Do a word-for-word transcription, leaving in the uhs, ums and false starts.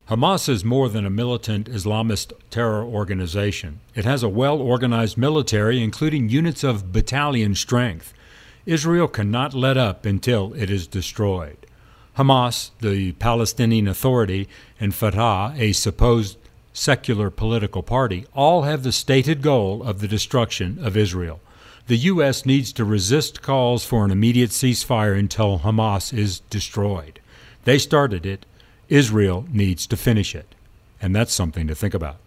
Hamas is more than a militant Islamist terror organization. It has a well-organized military, including units of battalion strength. Israel cannot let up until it is destroyed. Hamas, the Palestinian Authority, and Fatah, a supposed secular political party, all have the stated goal of the destruction of Israel. The U S needs to resist calls for an immediate ceasefire until Hamas is destroyed. They started it. Israel needs to finish it. And that's something to think about.